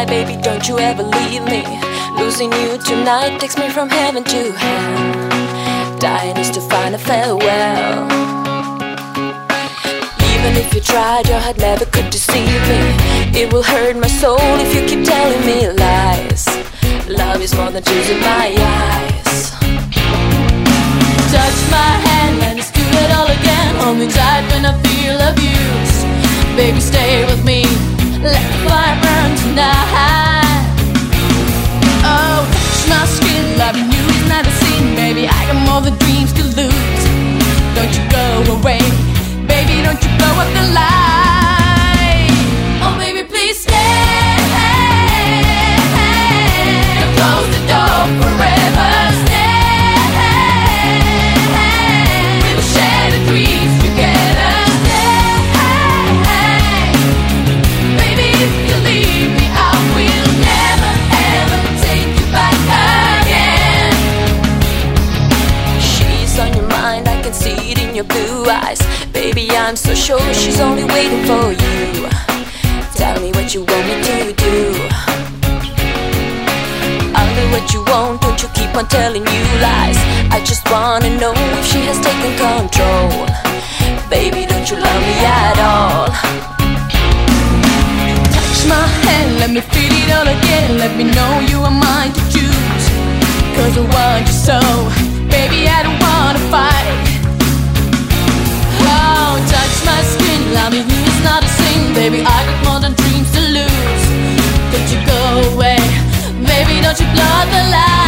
goodbye, baby, don't you ever leave me. Losing you tonight takes me from heaven to hell. Dying is to find a farewell. Even if you tried, your heart never could deceive me. It will hurt my soul if you keep telling me lies. Love is more than tears in my eyes. Touch my hand and let's do it all again. Hold me tight when I feel abuse. Baby, stay with me, let the fire burn tonight. Oh, touch my skin, loving you is never seen. Baby, I got more than dreams to lose. Don't you go away, baby, don't you blow up the light. Oh baby, please stay. Don't close the door forever. Stay. We will share the dreams together. Stay. Baby, if you leave me, I will never ever take you back again. She's on your mind, I can see it in your blue eyes. Baby, I'm so sure she's only waiting for you. Tell me what you want me to do. I'll do what you want, don't you keep on telling you lies. I just wanna know if she has taken control. Baby, don't you love me at all? Touch my hand, let me feel it all again. Let me know you are mine to choose. Cause I want you so, baby, I don't wanna fight. Oh, touch my skin, loving you is not a sin. Baby, I got more than dreams to lose. Don't you go away, baby, don't you blow the light.